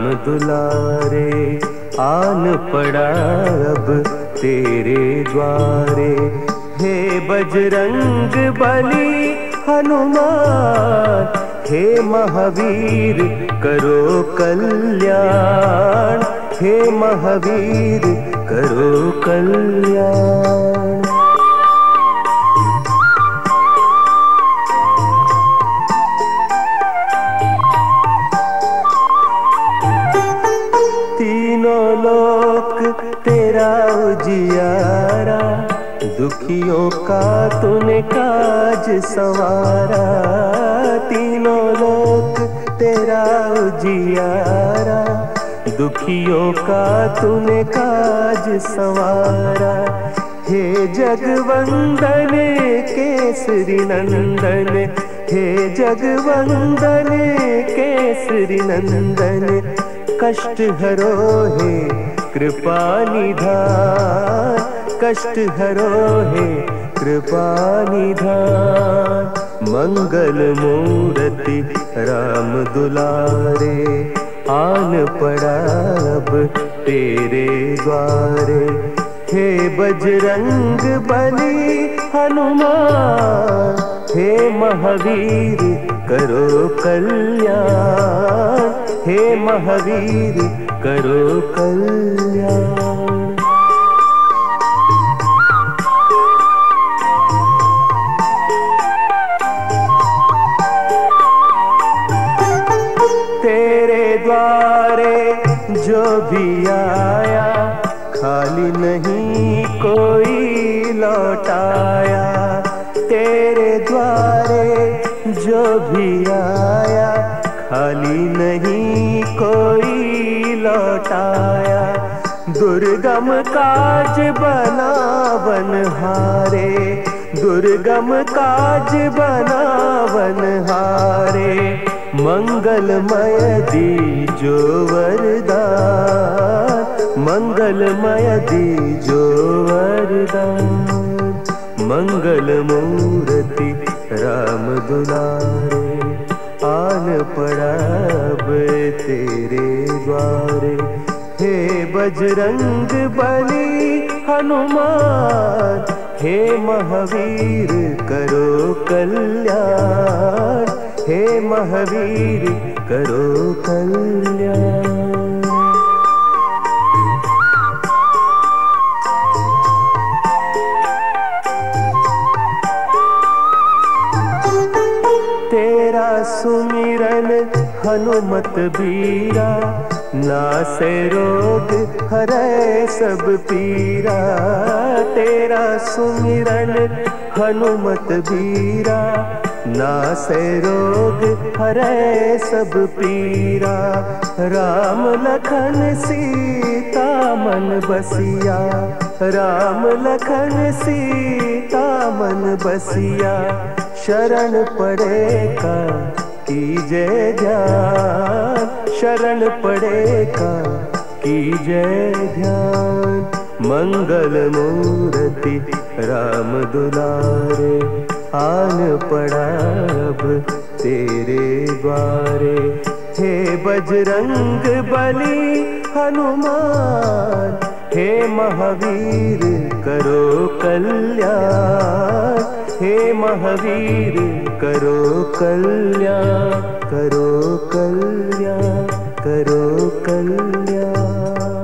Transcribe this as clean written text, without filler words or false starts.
दुलारे, आन पड़ा अब तेरे द्वारे। हे बजरंग बली हनुमान, हे महावीर करो कल्याण, हे महावीर करो कल्याण। तीनों लोक तेरा उजियारा, दुखियों का तूने काज संवारा। तीनों लोक तेरा उजियारा, दुखियों का तूने काज संवारा। हे जगवंदन केसरी नंदन, हे जगवंदन केसरी नंदन। कष्ट हरो हे कृपा निधान, कष्ट हरो हे कृपा निधान। मंगल मूर्ति राम दुलारे, आन पड़ा अब तेरे द्वारे। हे बजरंग बली हनुमान, हे महावीर करो कल्याण, हे महावीर करो कल्याण। तेरे द्वारे जो भी आया, खाली नहीं कोई लौटाया। तेरे द्वारे जो भी आया, खाली नहीं कोई लौटाया। दुर्गम काज बनावन हारे, दुर्गम काज बनावन हारे। मंगलमय दीजो वरदान, मंगलमय दीजो वरदान। मंगल मूर्ति राम दुलारे, आन पड़ा अब तेरे द्वारे। हे बजरंग बली हनुमान, हे महावीर करो कल्याण, हे महावीर करो कल्याण। तेरा सुमिरन हनुमत बीरा, नासे रोग हरै सब पीरा। तेरा सुमिरन हनुमत बीरा, नासे रोग हरै सब पीरा। राम लखन सीता मन बसिया, राम लखन सीता मन बसिया। शरण पड़े का कीजे ध्यान, शरण पड़े का कीजे ध्यान। मंगल मूर्ति राम दुलारे, आन पड़ा अब तेरे द्वारे। हे बजरंग बली हनुमान, हे महावीर करो कल्याण, हे महावीर करो कल्याण, करो कल्याण, करो कल्याण।